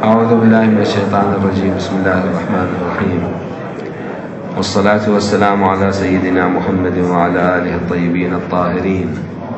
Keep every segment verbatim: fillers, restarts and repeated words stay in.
أعوذ بالله من الشيطان الرجيم. بسم الله الرحمن الرحيم، والصلاة والسلام على سيدنا محمد وعلى آله الطيبين الطاهرين.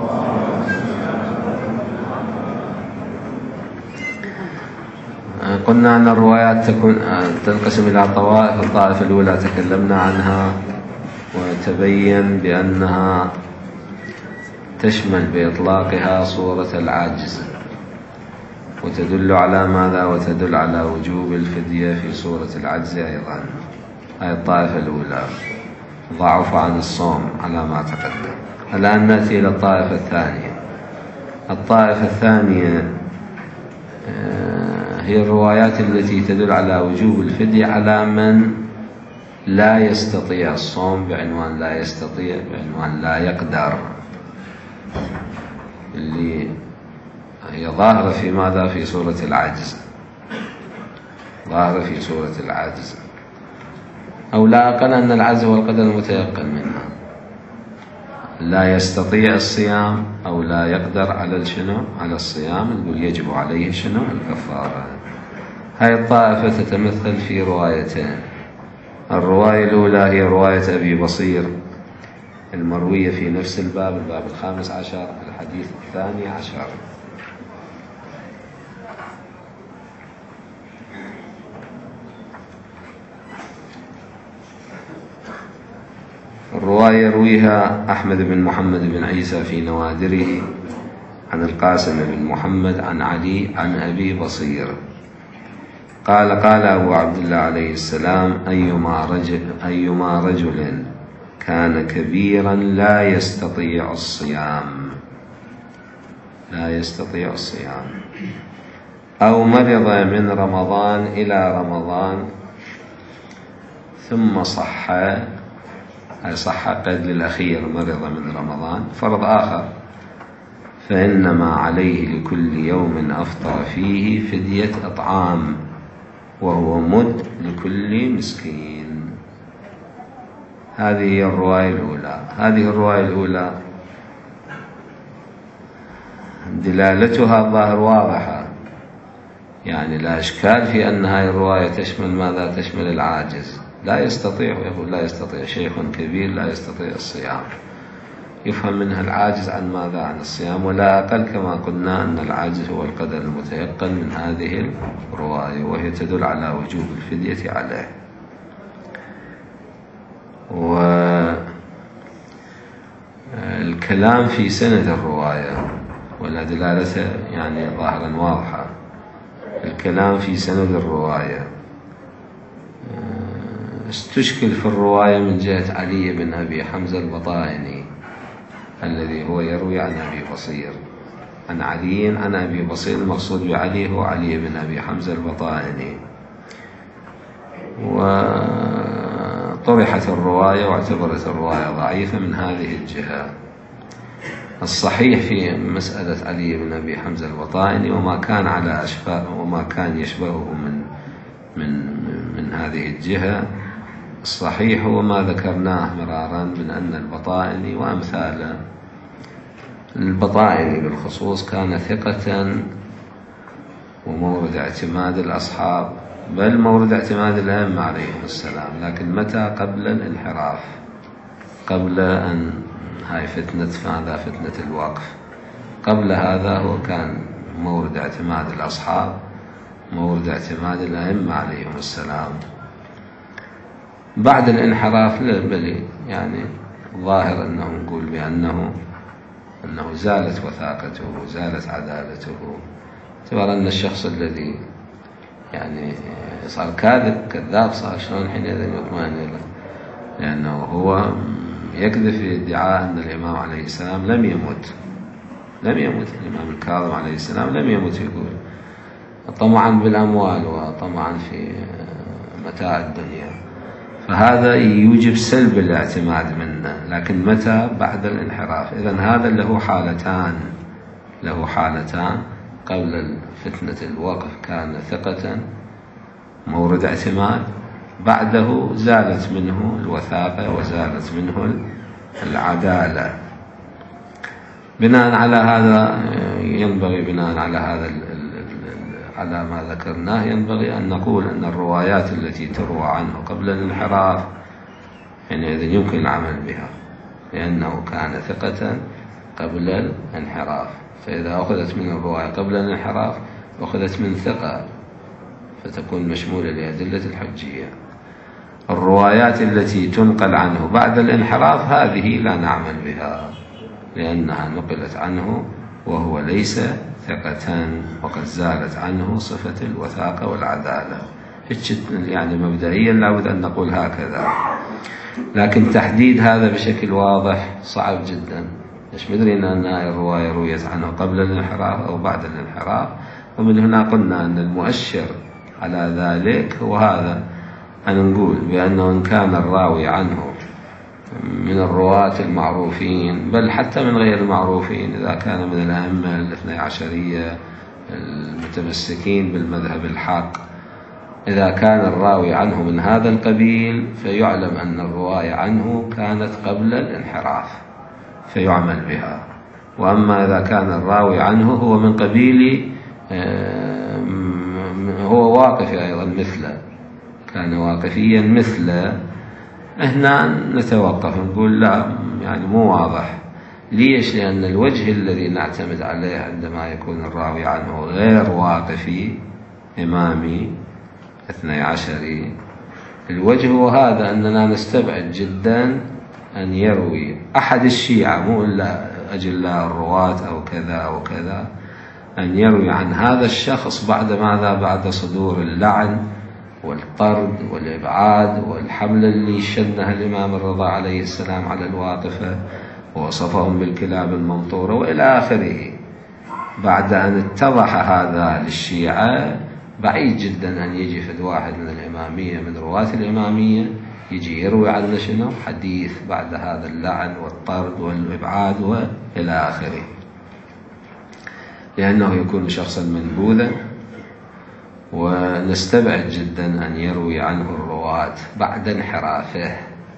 قلنا أن الروايات تكون تنقسم إلى طوائف. الطائفة الأولى تكلمنا عنها وتبين بأنها تشمل بإطلاقها صورة العاجز، وتدل على ماذا؟ وتدل على وجوب الفدية في صورة العجز أيضا. هذه الطائفة الأولى، ضعف عن الصوم على ما تقدم. الآن نأتي إلى الطائفة الثانية. الطائفة الثانية هي الروايات التي تدل على وجوب الفدية على من لا يستطيع الصوم، بعنوان لا يستطيع، بعنوان لا يقدر، اللي هي ظاهرة في ماذا؟ في سورة العجز، ظاهرة في سورة العجز، أو لا أقل أن العجز هو القدر المتيقن منها. لا يستطيع الصيام أو لا يقدر على الشنو؟ على الصيام، نقول يجب عليه شنو؟ الكفارة. هاي الطائفة تتمثل في روايتين. الرواية الأولى هي رواية أبي بصير المروية في نفس الباب، الباب الخامس عشر، الحديث الثاني عشر. الرواية يرويها أحمد بن محمد بن عيسى في نوادره عن القاسم بن محمد عن علي عن أبي بصير قال: قال أبو عبد الله عليه السلام: أيما رجل, أيما رجل كان كبيرا لا يستطيع الصيام لا يستطيع الصيام أو مرض من رمضان إلى رمضان ثم صح، صح قد للأخير، مرض من رمضان، فرض آخر، فإنما عليه لكل يوم أفطر فيه فدية إطعام، وهو مد لكل مسكين. هذه هي الرواية الأولى. هذه الرواية الأولى دلالتها الظاهر واضحة، يعني لا إشكال في أن هذه الرواية تشمل ماذا؟ تشمل العاجز، لا يستطيع، ويقول لا يستطيع، شيخ كبير لا يستطيع الصيام، يفهم منها العاجز عن ماذا؟ عن الصيام، ولا أقل كما قلنا أن العاجز هو القدر المتيقن من هذه الرواية، وهي تدل على وجوب الفدية عليه. والكلام في سند الرواية ولا دلالته يعني ظاهرا واضحة. الكلام في سند الرواية استشكل في الرواية من جهة علي بن أبي حمزة البطائني الذي هو يروي عن أبي بصير عن علي عن أبي بصير. المقصود بعلي هو علي بن أبي حمزة البطائني. وطرحت الرواية واعتبرت الرواية ضعيفة من هذه الجهة. الصحيح في مسألة علي بن أبي حمزة البطائني وما كان على أشباه وما كان يشبهه من من من هذه الجهة، الصحيح هو ما ذكرناه مرارا من أن البطائني وأمثاله، البطائني بالخصوص كان ثقة ومورد اعتماد الأصحاب، بل مورد اعتماد الأئمة عليهم السلام، لكن متى؟ قبل الانحراف، قبل أن هاي فتنة ماذا؟ فتنة الوقف. قبل هذا هو كان مورد اعتماد الأصحاب، مورد اعتماد الأئمة عليهم السلام. بعد الانحراف لا، بل يعني ظاهر أنه نقول بأنه أنه زالت وثاقته وزالت عدالته، اعتبار أن الشخص الذي يعني صار كاذب كذاب صار شلون حينئذ يطمئن له، لأنه هو يكذب في ادعاء أن الإمام عليه السلام لم يمت لم يمت الإمام الكاظم عليه السلام لم يمت، يقول طمعا بالأموال وطمعا في متاع الدنيا، فهذا يوجب سلب الاعتماد منه، لكن متى؟ بعد الانحراف. إذن هذا له حالتان له حالتان قبل فتنة الوقف كان ثقة مورد اعتماد، بعده زالت منه الوثاقة وزالت منه العدالة. بناء على هذا ينبغي بناء على هذا على ما ذكرناه ينبغي أن نقول أن الروايات التي تروى عنه قبل الانحراف حينئذ يعني يمكن العمل بها، لأنه كان ثقة قبل الانحراف. فإذا أخذت من الرواية قبل الانحراف أخذت من ثقة فتكون مشمولة لأدلة الحجية. الروايات التي تنقل عنه بعد الانحراف هذه لا نعمل بها، لأنها نقلت عنه وهو ليس ثقة وقد زالت عنه صفة الوثاقة والعدالة. يعني مبدئيا لابد أن نقول هكذا، لكن تحديد هذا بشكل واضح صعب جدا. مش مدرين أن الرواية رويت عنه قبل الانحراف أو بعد الانحراف، ومن هنا قلنا أن المؤشر على ذلك هو هذا، أن نقول بأنه إن كان الراوي عنه من الرواة المعروفين بل حتى من غير المعروفين، إذا كان من الأئمة الاثني عشرية المتمسكين بالمذهب الحق، إذا كان الراوي عنه من هذا القبيل فيعلم أن الرواية عنه كانت قبل الانحراف فيعمل بها. وأما إذا كان الراوي عنه هو من قبيل هو واقفي أيضا مثله، كان واقفيا مثله، هنا نتوقف نقول لا، يعني مو واضح. ليش؟ لأن الوجه الذي نعتمد عليه عندما يكون الراوي عنه غير واقفي إمامي اثني عشري، الوجه هو هذا، أننا نستبعد جدا أن يروي أحد الشيعة، مو إلا أجلاء الرواة أو كذا أو كذا، أن يروي عن هذا الشخص بعد ماذا؟ بعد صدور اللعن والطرد والإبعاد والحملة اللي شنها الإمام الرضا عليه السلام على الواقفة ووصفهم بالكلاب الممطورة وإلى آخره. بعد أن اتضح هذا للشيعة بعيد جدا أن يجي فد واحد من الإمامية من رواة الإمامية يجي يروي عن شنو حديث بعد هذا اللعن والطرد والإبعاد وإلى آخره، لأنه يكون شخصا منبوذا، ونستبعد جدا أن يروي عنه الرواة بعد انحرافه.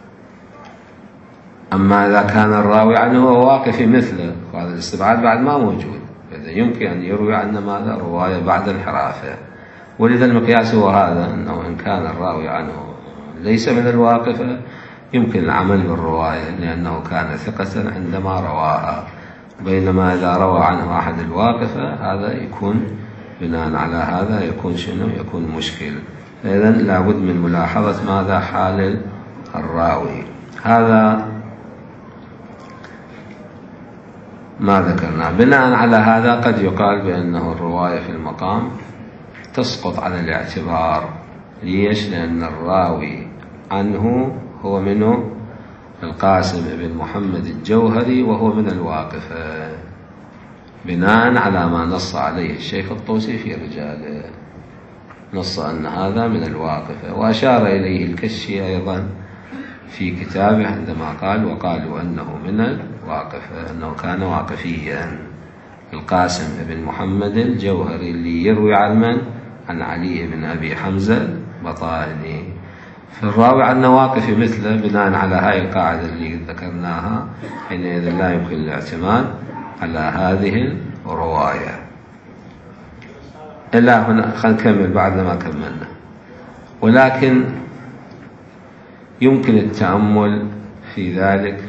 أما إذا كان الراوي عنه هو واقفي مثله، وهذا الاستبعاد بعد ما موجود، فإذا يمكن أن يروي عنه ماذا؟ رواية بعد انحرافه. ولذا المقياس هو هذا، أنه إن كان الراوي عنه ليس من الواقفة يمكن العمل بالرواية لأنه كان ثقة عندما رواها، بينما إذا روى عنه أحد الواقفة هذا يكون بناء على هذا يكون شنو؟ يكون مشكل. فإذا لابد من ملاحظة ماذا؟ حال الراوي. هذا ما ذكرنا. بناء على هذا قد يقال بأنه الرواية في المقام تسقط على الاعتبار. ليش؟ لأن الراوي عنه هو منه القاسم بن محمد الجوهري وهو من الواقفة، بناء على ما نص عليه الشيخ الطوسي في رجاله، نص أن هذا من الواقفة. وأشار إليه الكشي أيضا في كتابه عندما قال وقالوا أنه من الواقفة، أنه كان واقفيا. القاسم بن محمد الجوهري اللي يروي عن من؟ عن علي بن أبي حمزة بطائني. فالراوي عنه واقفي مثله بناء على هاي القاعدة اللي ذكرناها، حينئذ لا يمكن الاعتماد على هذه الرواية. إلا هنا خلينا نكمل بعد ما كملنا. ولكن يمكن التأمل في ذلك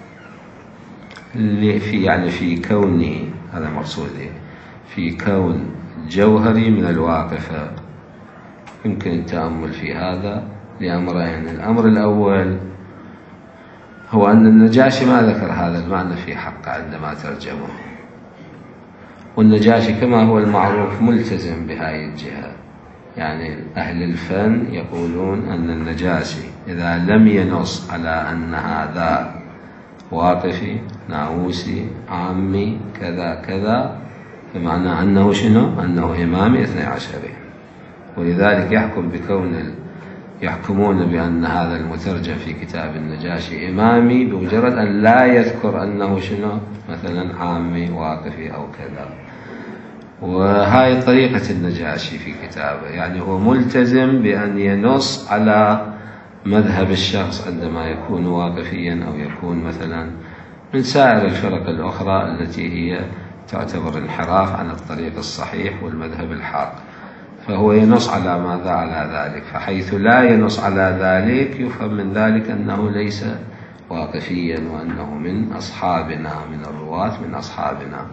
في يعني في كونه، هذا مقصودي، في كون الجوهري من الواقفة. يمكن التأمل في هذا لأمرين. الأمر الأول هو أن النجاشي ما ذكر هذا المعنى في حقه عندما ترجمه، والنجاشي كما هو المعروف ملتزم بهذه الجهة. يعني أهل الفن يقولون أن النجاشي إذا لم ينص على أن هذا واقفي ناووسي عامي كذا كذا، فمعنى أنه شنو؟ أنه إمامي اثني عشري. ولذلك يحكم بكون يحكمون بأن هذا المترجم في كتاب النجاشي إمامي بمجرد أن لا يذكر أنه شنو مثلا عامي واقفي أو كذا. وهاي طريقة النجاشي في كتابه، يعني هو ملتزم بأن ينص على مذهب الشخص عندما يكون واقفيا أو يكون مثلا من سائر الفرق الأخرى التي هي تعتبر انحراف عن الطريق الصحيح والمذهب الحق. فهو ينص على ماذا؟ على ذلك. فحيث لا ينص على ذلك يفهم من ذلك أنه ليس واقفيا، وأنه من أصحابنا، من الرواة من أصحابنا.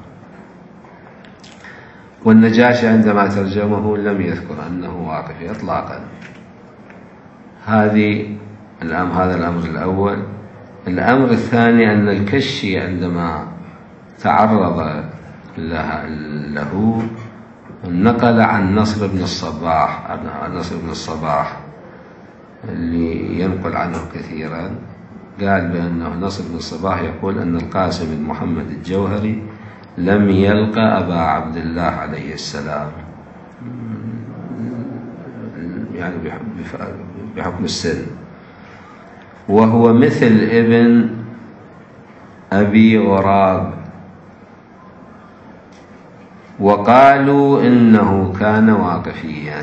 والنجاشي عندما ترجمه لم يذكر أنه واقفي إطلاقا. هذه الأمر هذا الأمر الأول. الأمر الثاني أن الكشي عندما تعرض له نقل عن نصر بن الصباح، عن نصر بن الصباح اللي ينقل عنه كثيرا، قال بأنه نصر بن الصباح يقول أن القاسم بن محمد الجوهري لم يلقى أبا عبد الله عليه السلام، يعني بحكم السن، وهو مثل ابن أبي غراب، وقالوا إنه كان واقفيا،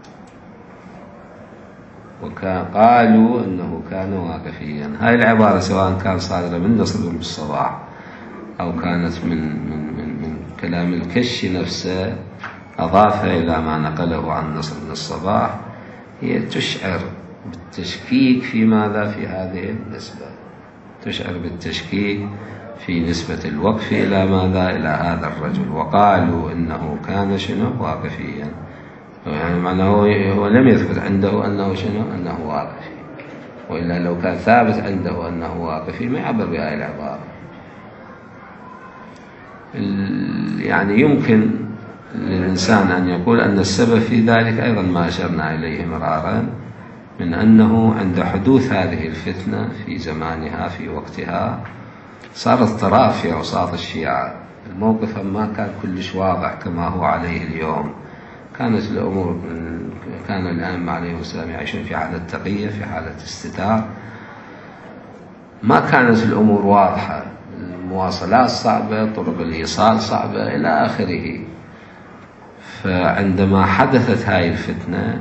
وقالوا إنه كان واقفيا. هاي العبارة سواء كان صادرة من نصر بن الصباح أو كانت من من من, من كلام الكشي نفسه أضافها إلى ما نقله عن نصر بن الصباح، هي تشعر بالتشكيك في ماذا؟ في هذه النسبة، تشعر بالتشكيك في نسبة الوقف إلى ماذا؟ إلى هذا الرجل. وقالوا إنه كان شنو؟ واقفيا، يعني معناه هو لم يثبت عنده أنه شنو؟ أنه واقفي، وإلا لو كان ثابت عنده أنه واقفي ما يعبر بهذه العبارة. يعني يمكن للإنسان أن يقول أن السبب في ذلك أيضا ما أشرنا إليه مرارا، من أنه عند حدوث هذه الفتنة في زمانها في وقتها صار اضطراب في أوساط الشيعة، الموقف ما كان كلش واضح كما هو عليه اليوم. كانت الأمور، كان الأئمة عليهم السلام يعيشون في حالة تقية، في حالة استتار، ما كانت الأمور واضحة، المواصلات صعبة، طرق الإيصال صعبة إلى آخره. فعندما حدثت هاي الفتنة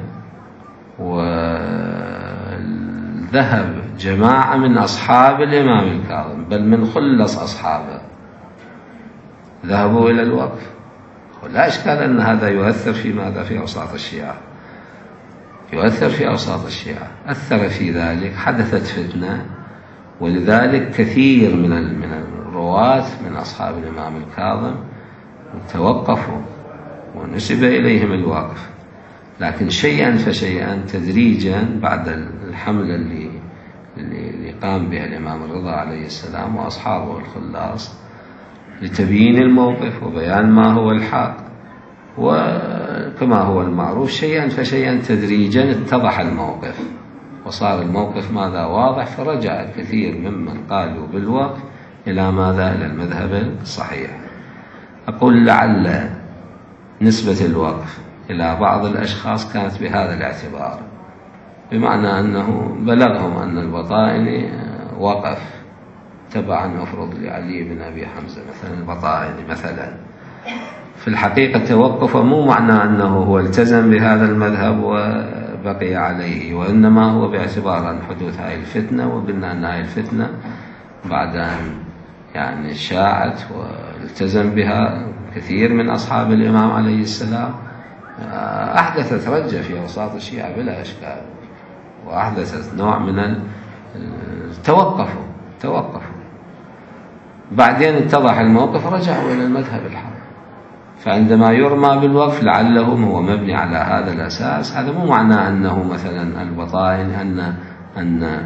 وذهب جماعة من أصحاب الإمام الكاظم، بل من خلص أصحابه، ذهبوا إلى الوقف، ولا إشكال أن هذا يؤثر في ماذا؟ في أوساط الشيعة، يؤثر في أوساط الشيعة، أثر في ذلك، حدثت فتنة، ولذلك كثير من من الرواة من أصحاب الإمام الكاظم توقفوا ونسب إليهم الوقف. لكن شيئا فشيئا تدريجا بعد الحملة اللي اللي قام بها الإمام الرضا عليه السلام وأصحابه الخلاص لتبيين الموقف وبيان ما هو الحق، وكما هو المعروف شيئا فشيئا تدريجا اتضح الموقف، وصار الموقف ماذا؟ واضح. فرجع الكثير ممن قالوا بالوقف إلى ماذا؟ إلى المذهب الصحيح. أقول لعل نسبة الوقف إلى بعض الأشخاص كانت بهذا الاعتبار، بمعنى أنه بلغهم أن البطائني وقف تبعا أفرض لعلي بن أبي حمزة مثلا، البطائني مثلا، في الحقيقة توقفه مو معنى أنه هو التزم بهذا المذهب وبقي عليه، وإنما هو باعتبار أن حدوث هذه الفتنة، وقلنا أن هذه الفتنة بعد أن يعني شاعت والتزم بها كثير من أصحاب الإمام عليه السلام أحدثت رجة في أوساط الشيعة بلا إشكال، وأحدثت نوع من التوقفوا توقفوا بعدين اتضح الموقف رجعوا إلى المذهب الحق. فعندما يرمى بالوقف لعله هو مبني على هذا الأساس، هذا مو معناه أنه مثلا البطائن أن أن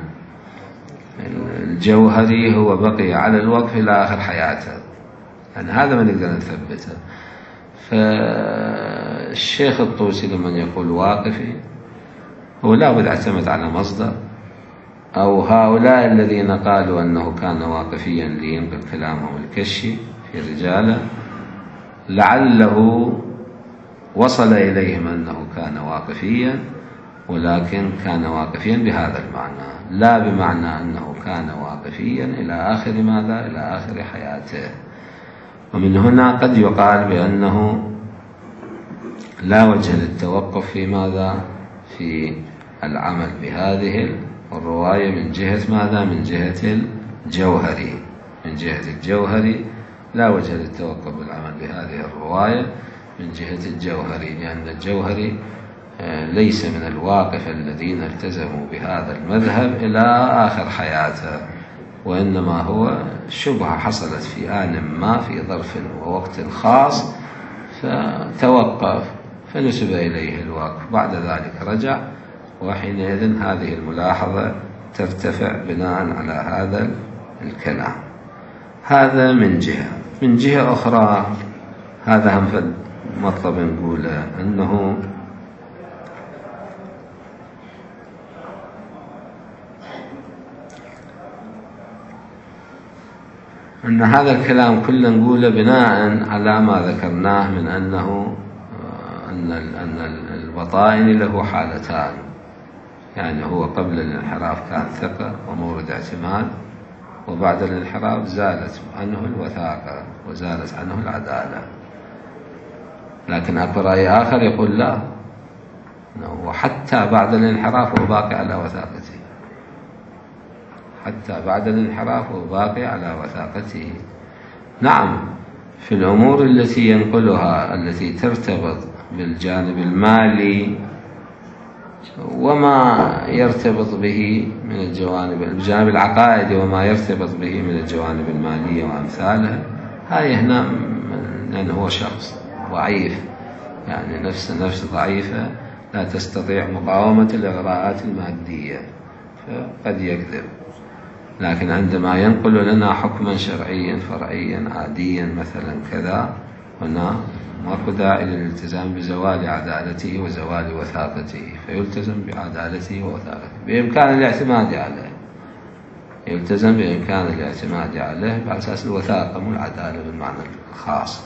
الجوهري هو بقي على الوقف إلى آخر حياته، يعني هذا ما نقدر نثبته. فالشيخ الطوسي لمن يقول واقفي هو لا بد اعتمد على مصدر، أو هؤلاء الذين قالوا أنه كان واقفيا لينقل كلامهم الكشي في رجاله لعله وصل إليهم أنه كان واقفيا، ولكن كان واقفيا بهذا المعنى، لا بمعنى أنه كان واقفيا إلى آخر ماذا؟ إلى آخر حياته. ومن هنا قد يقال بأنه لا وجه للتوقف في ماذا؟ في العمل بهذه الرواية من جهة ماذا؟ من جهة الجوهري، من جهة الجوهري لا وجه للتوقف بالعمل بهذه الرواية، من جهة الجوهري، لأن الجوهري ليس من الواقف الذين التزموا بهذا المذهب إلى آخر حياته، وإنما هو شبهة حصلت في آن ما في ظرف ووقت خاص فتوقف فنسب إليه الوقف، بعد ذلك رجع، وحينئذ هذه الملاحظة ترتفع بناء على هذا الكلام. هذا من جهة. من جهة أخرى هذا هم فد مطلب نقوله، أنه أن هذا الكلام كله نقوله بناء على ما ذكرناه من أنه أن أن البطائن له حالتان، يعني هو قبل الانحراف كان ثقة ومورد اعتماد، وبعد الانحراف زالت عنه الوثاقة وزالت عنه العدالة. لكن أكو رأي آخر يقول لا، أنه حتى بعد الانحراف هو باقي على وثاقته، حتى بعد الانحراف هو باقي على وثاقته. نعم، في الأمور التي ينقلها التي ترتبط بالجانب المالي وما يرتبط به من الجوانب الجانب العقائدي وما يرتبط به من الجوانب المالية وأمثالها، هاي هنا لأنه هو شخص ضعيف، يعني نفس نفس ضعيفة لا تستطيع مقاومة الإغراءات المادية فقد يكذب. لكن عندما ينقل لنا حكما شرعيا فرعيا عاديا مثلا كذا، هنا ماكو داعي للالتزام بزوال عدالته وزوال وثاقته، فيلتزم بعدالته ووثاقته، بإمكان الاعتماد عليه، يلتزم بإمكان الاعتماد عليه على أساس الوثاقة مو العدالة بالمعنى الخاص.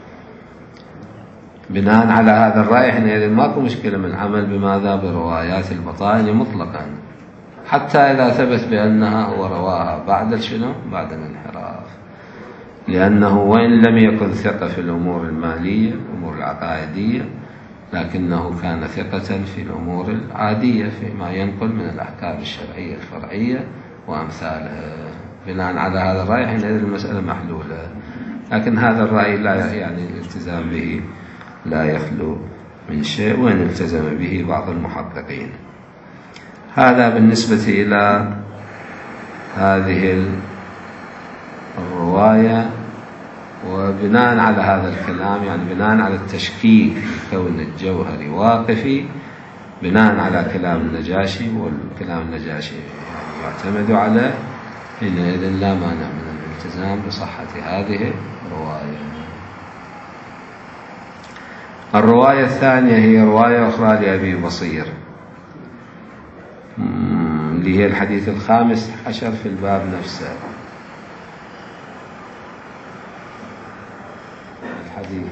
بناء على هذا الرأي حينئذ ماكو مشكلة من العمل بماذا بروايات البطائن مطلقا، حتى إذا ثبت بأنها هو رواها بعد شنو؟ بعد الانحراف، لأنه وإن لم يكن ثقة في الأمور المالية الأمور العقائدية، لكنه كان ثقة في الأمور العادية فيما ينقل من الأحكام الشرعية الفرعية وأمثالها. بناء على هذا الرأي حينئذ المسألة محلولة، لكن هذا الرأي لا يعني الالتزام به لا يخلو من شيء، وإن التزم به بعض المحققين. هذا بالنسبة إلى هذه الرواية. وبناء على هذا الكلام، يعني بناء على التشكيك في كون الجوهري واقفي، بناء على كلام النجاشي، والكلام النجاشي يعني يعتمد عليه، حينئذ لا مانع من الالتزام بصحة هذه الرواية. الرواية الثانية هي رواية أخرى لأبي بصير، اللي هي الحديث الخامس عشر في الباب نفسه. الحديث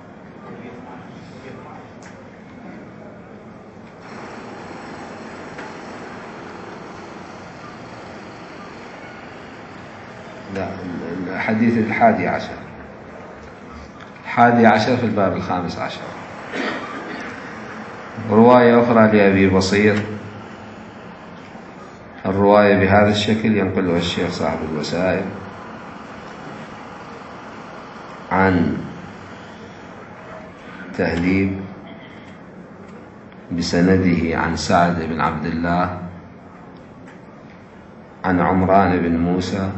لا الحديث الحادي عشر الحادي عشر في الباب الخامس عشر. رواية أخرى لأبي بصير، الرواية بهذا الشكل ينقلها الشيخ صاحب الوسائل عن تهذيب بسنده عن سعد بن عبد الله عن عمران بن موسى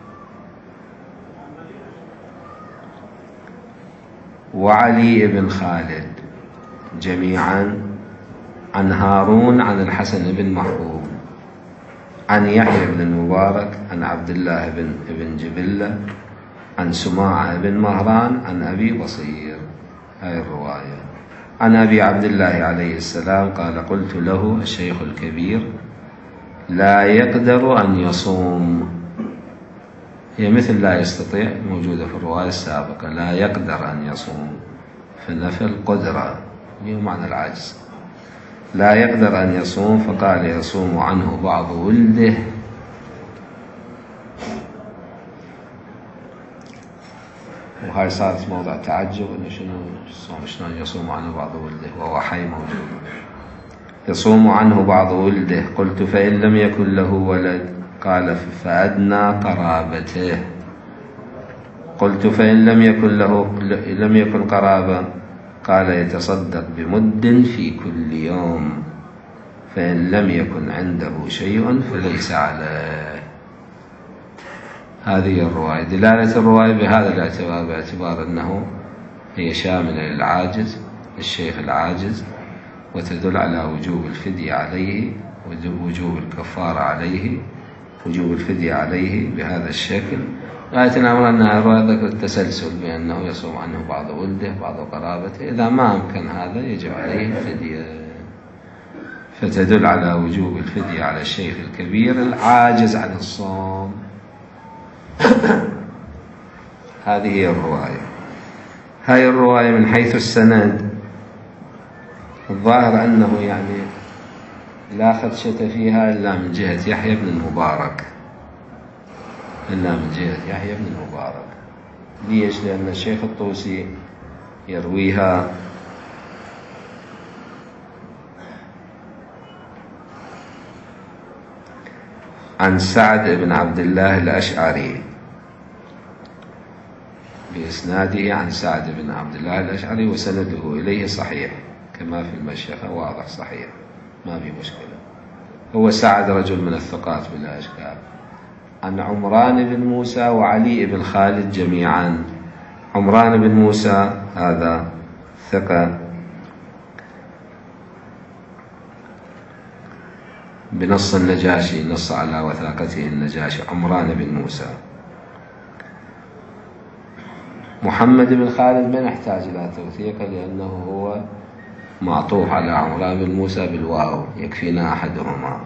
وعلي بن خالد جميعا عن هارون عن الحسن بن محبوب عن يحيى بن المبارك عن عبد الله بن ابن جبلة عن سماعة بن مهران عن أبي بصير. هاي الرواية عن أبي عبد الله عليه السلام قال: قلت له الشيخ الكبير لا يقدر أن يصوم. هي مثل لا يستطيع موجودة في الرواية السابقة، لا يقدر أن يصوم، فنفي القدرة هي معنى العجز. لا يقدر أن يصوم، فقال: يصوم عنه بعض ولده. وهاي صارت موضع تعجب إنه شنو شلون يصوم عنه بعض ولده وهو حي موجود. يصوم عنه بعض ولده. قلت: فإن لم يكن له ولد؟ قال: فأدنى قرابته. قلت: فإن لم يكن له لم يكن قرابة؟ قال يتصدق بمد في كل يوم، فإن لم يكن عنده شيء فليس عليه. هذه الرواية. دلالة الرواية بهذا الاعتبار، باعتبار أنه هي شاملة للعاجز، للشيخ العاجز، وتدل على وجوب الفدية عليه، وجوب الكفارة عليه، وجوب الفدية عليه بهذا الشكل. غاية الأمر أنها رواية ذكر التسلسل، بأنه يصوم عنه بعض ولده بعض قرابته، إذا ما أمكن هذا يجب عليه الفدية، فتدل على وجوب الفدية على الشيخ الكبير العاجز عن الصوم. هذه هي الرواية. هاي الرواية من حيث السند الظاهر أنه يعني لا خدشة فيها إلا من جهة يحيى بن المبارك، إلا من جهة يحيى بن المبارك. ليش؟ لأن الشيخ الطوسي يرويها عن سعد بن عبد الله الأشعري بإسناده عن سعد بن عبد الله الأشعري، وسنده إليه صحيح كما في المشيخة، واضح صحيح ما في مشكلة. هو سعد رجل من الثقات بلا إشكال. عن عمران بن موسى وعلي بن خالد جميعا. عمران بن موسى هذا ثقة بنص النجاشي، نص على وثاقته النجاشي عمران بن موسى. محمد بن خالد ما نحتاج إلى توثيقه لأنه هو معطوف على عمران بن موسى بالواو، يكفينا أحدهما.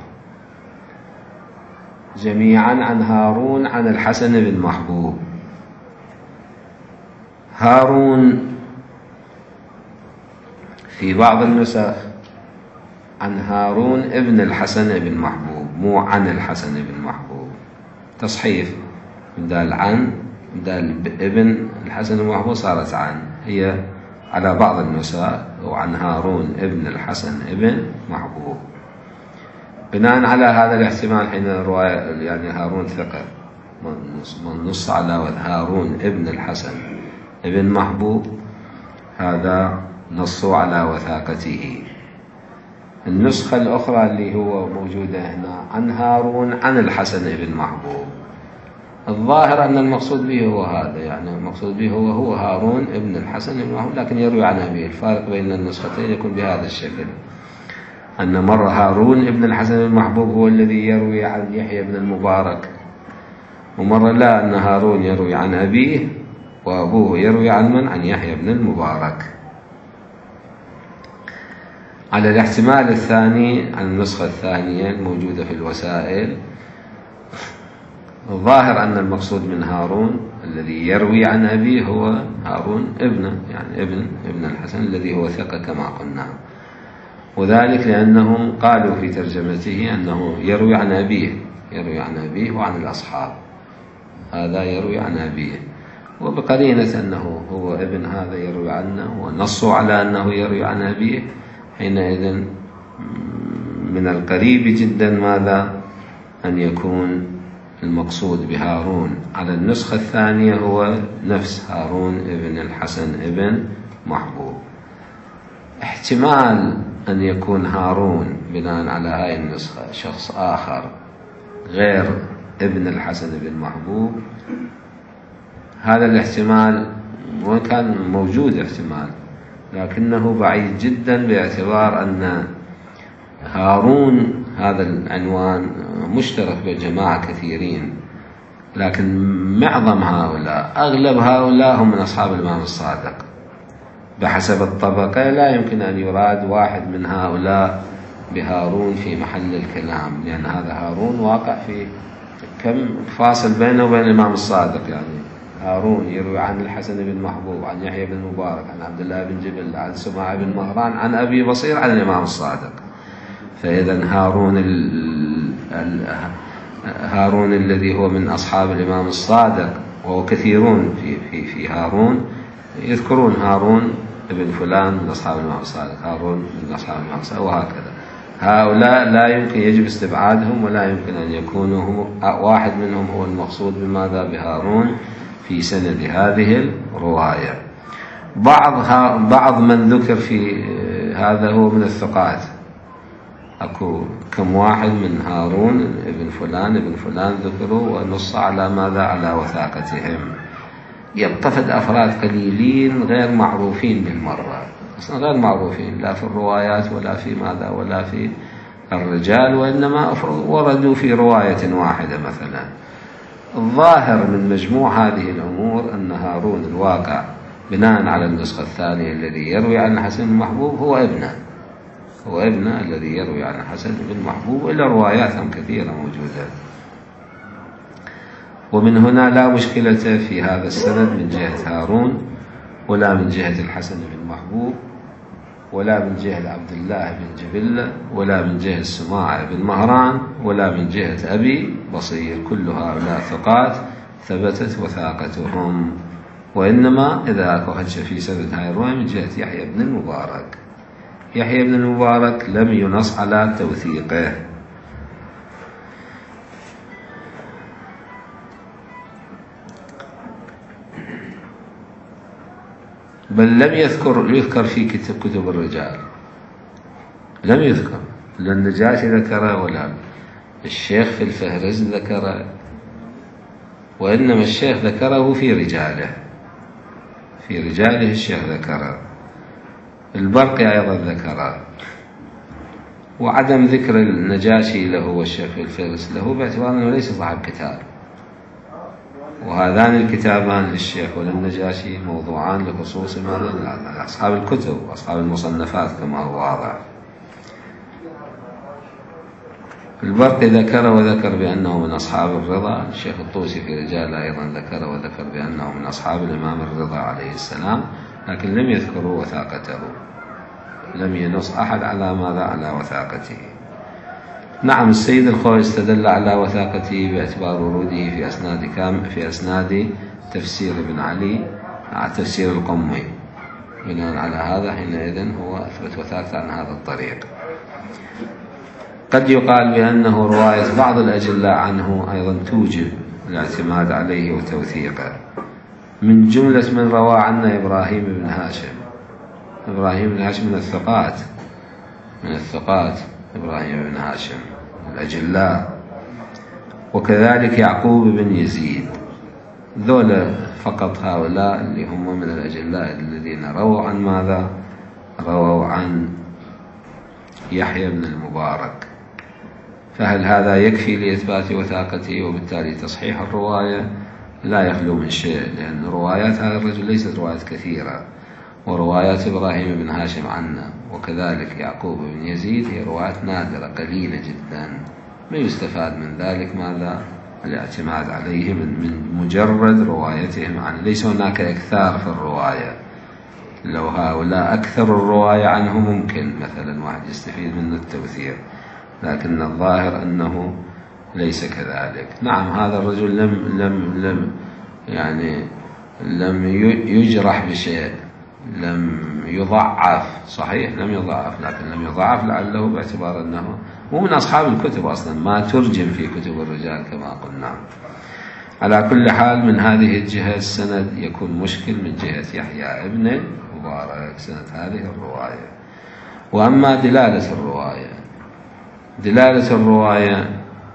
جميعا عن هارون عن الحسن بن محبوب. هارون في بعض النسخ عن هارون ابن الحسن بن محبوب، مو عن الحسن بن محبوب، تصحيف، بدال عن بدال ابن الحسن بن محبوب صارت عن، هي على بعض النسخ وعن هارون ابن الحسن ابن محبوب. بناء على هذا الاحتمال حين الرواية يعني هارون ثقة، من نص على هارون ابن الحسن ابن محبوب هذا نصوا على وثاقته. النسخة الأخرى اللي هو موجودة هنا عن هارون عن الحسن بن محبوب، الظاهر أن المقصود به هو هذا، يعني المقصود به هو هو هارون ابن الحسن بن محبوب، لكن يروي عن أبيه. الفارق بين النسختين يكون بهذا الشكل، أن مرة هارون ابن الحسن بن محبوب هو الذي يروي عن يحيى بن المبارك، ومرة لا، أن هارون يروي عن أبيه وأبوه يروي عن من؟ عن يحيى بن المبارك. على الاحتمال الثاني، عن النسخة الثانية الموجودة في الوسائل، الظاهر أن المقصود من هارون الذي يروي عن أبيه هو هارون ابنه، يعني ابن ابن الحسن الذي هو ثقة كما قلنا، وذلك لأنهم قالوا في ترجمته أنه يروي عن أبيه، يروي عن أبيه وعن الأصحاب، هذا يروي عن أبيه، وبقرينة أنه هو ابن هذا يروي عنه، ونصوا على أنه يروي عن أبيه، حينئذ من القريب جدا ماذا؟ أن يكون المقصود بهارون على النسخة الثانية هو نفس هارون ابن الحسن ابن محبوب. احتمال أن يكون هارون بناء على هاي النسخة شخص آخر غير ابن الحسن بن محبوب، هذا الاحتمال وكان موجود احتمال، لكنه بعيد جدا، باعتبار أن هارون هذا العنوان مشترك بجماعة كثيرين، لكن معظم هؤلاء أغلب هؤلاء هم من أصحاب الإمام الصادق بحسب الطبقة. لا يمكن أن يراد واحد من هؤلاء بهارون في محل الكلام، لأن هذا هارون واقع في كم فاصل بينه وبين الإمام الصادق، يعني هارون يروي عن الحسن بن محبوب عن يحيى بن مبارك عن عبد الله بن جبل عن سماع بن مهران عن أبي بصير عن الإمام الصادق. فإذا هارون ال... ال... هارون الذي هو من أصحاب الإمام الصادق، وهو كثيرون في في في هارون يذكرون هارون ابن فلان من أصحاب الإمام الصادق، هارون من أصحاب الإمام الصادق، وهكذا. هؤلاء لا يمكن، يجب استبعادهم، ولا يمكن أن يكونوا هم واحد منهم هو المقصود بماذا؟ بهارون في سند هذه الرواية. بعض بعض من ذكر في هذا هو من الثقات. أكو كم واحد من هارون ابن فلان ابن فلان ذكروا ونص على ماذا؟ على وثاقتهم. يبقى فد أفراد قليلين غير معروفين بالمرة، أصلا غير معروفين لا في الروايات ولا في ماذا ولا في الرجال، وإنما وردوا في رواية واحدة مثلا. الظاهر من مجموع هذه الأمور أن هارون الواقع بناء على النسخة الثانية الذي يروي عن الحسن بن محبوب هو ابنه هو ابنه الذي يروي عن الحسن بن محبوب، إلا روايات كثيرة موجودة. ومن هنا لا مشكلة في هذا السند من جهة هارون، ولا من جهة الحسن بن محبوب، ولا من جهة عبد الله بن جبلة، ولا من جهة سماع بن مهران، ولا من جهة أبي بصير. كل هؤلاء ثقات ثبتت وثاقتهم. وإنما إذا أكو في سند هاي الرواية من جهة يحيى بن المبارك. يحيى بن المبارك لم ينص على توثيقه، بل لم يذكر يذكر في كتب كتب الرجال، لم يذكر، لا النجاشي ذكره ولا الشيخ في الفهرس ذكره، وإنما الشيخ ذكره في رجاله في رجاله الشيخ ذكره. البرقي أيضا ذكره. وعدم ذكر النجاشي له والشيخ في الفهرس له باعتبار أنه ليس صاحب كتاب، وهذان الكتابان للشيخ وللنجاشي موضوعان لخصوص أصحاب الكتب وأصحاب المصنفات كما هو واضح. البرقي ذكر وذكر بأنه من أصحاب الرضا. الشيخ الطوسي في رجال أيضا ذكر وذكر بأنه من أصحاب الإمام الرضا عليه السلام، لكن لم يذكروا وثاقته، لم ينص أحد على ماذا؟ على وثاقته. نعم السيد الخوي استدل على وثاقته باعتبار وروده في أسناد كام في أسناد تفسير ابن علي على تفسير القمي. بناء على هذا حينئذ هو أثبت وثاقته عن هذا الطريق. قد يقال بأنه رواية بعض الأجلاء عنه أيضا توجب الاعتماد عليه وتوثيقه. من جملة من روى عنا إبراهيم بن هاشم. إبراهيم بن هاشم من الثقات من الثقات إبراهيم بن هاشم الأجلاء. وكذلك يعقوب بن يزيد. ذولا فقط هؤلاء اللي هم من الأجلاء الذين رووا عن ماذا؟ رووا عن يحيى بن المبارك. فهل هذا يكفي لإثبات وثاقته وبالتالي تصحيح الرواية؟ لا يخلو من شيء، لأن روايات هذا الرجل ليست روايات كثيرة، وروايات إبراهيم بن هاشم عنا وكذلك يعقوب بن يزيد هي روايات نادرة قليلة جدا، ما يستفاد من ذلك ماذا؟ الاعتماد عليه من, من مجرد روايتهم عنه. ليس هناك إكثار في الرواية. لو هؤلاء أكثر الرواية عنه ممكن مثلا واحد يستفيد منه التوثيق، لكن الظاهر أنه ليس كذلك. نعم هذا الرجل لم لم لم يعني لم يجرح بشيء، لم يضعف، صحيح لم يضعف، لكن لم يضعف لعله باعتبار أنه مو من أصحاب الكتب أصلا، ما ترجم في كتب الرجال كما قلنا. على كل حال من هذه الجهة السند يكون مشكل من جهة يحيى ابن مبارك سند هذه الرواية. وأما دلالة الرواية دلالة الرواية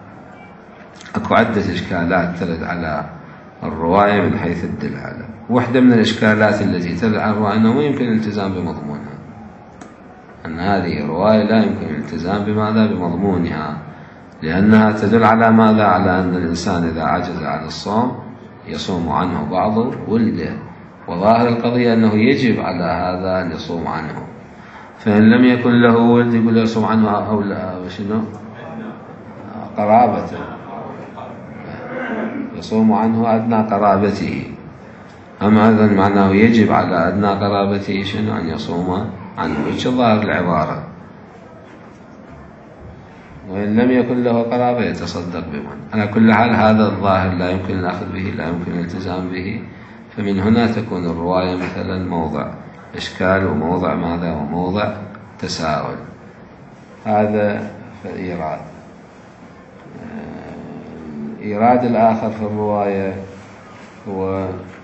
أكو عدة إشكالات ترد على الرواية من حيث الدلالة. واحدة من الإشكالات التي ترد على الرواية أنه ما يمكن الالتزام بمضمونها، أن هذه الرواية لا يمكن الالتزام بماذا؟ بمضمونها، لأنها تدل على ماذا؟ على أن الإنسان إذا عجز عن الصوم يصوم عنه بعض ولده، وظاهر القضية أنه يجب على هذا أن يصوم عنه. فإن لم يكن له ولد يقول يصوم عنه أو لا شنو؟ قرابته، يصوم عنه أدنى قرابته. أما هذا معناه يجب على أدنى قرابته شنو؟ أن يصوم عنه. إيش ظاهر العبارة؟ وإن لم يكن له قرابة يتصدق بمن. على كل حال هذا الظاهر لا يمكن الأخذ به، لا يمكن الالتزام به. فمن هنا تكون الرواية مثلا موضع إشكال وموضع ماذا؟ وموضع تساؤل. هذا في الإيراد. الإيراد الآخر في الرواية هو